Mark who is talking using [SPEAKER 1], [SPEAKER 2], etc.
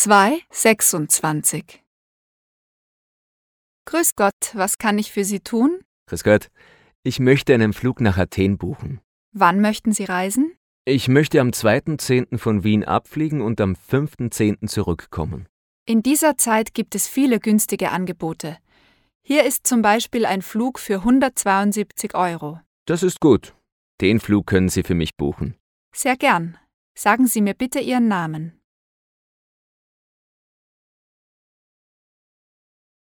[SPEAKER 1] 226. Grüß Gott, was kann ich für Sie tun?
[SPEAKER 2] Grüß Gott. Ich möchte einen Flug nach Athen buchen.
[SPEAKER 1] Wann möchten Sie reisen?
[SPEAKER 2] Ich möchte am 2.10. von Wien abfliegen und am 5.10. zurückkommen.
[SPEAKER 1] In dieser Zeit gibt es viele günstige Angebote. Hier ist zum Beispiel ein Flug für 172 €.
[SPEAKER 2] Das ist gut. Den Flug können Sie für mich buchen.
[SPEAKER 1] Sehr gern. Sagen Sie mir bitte Ihren Namen.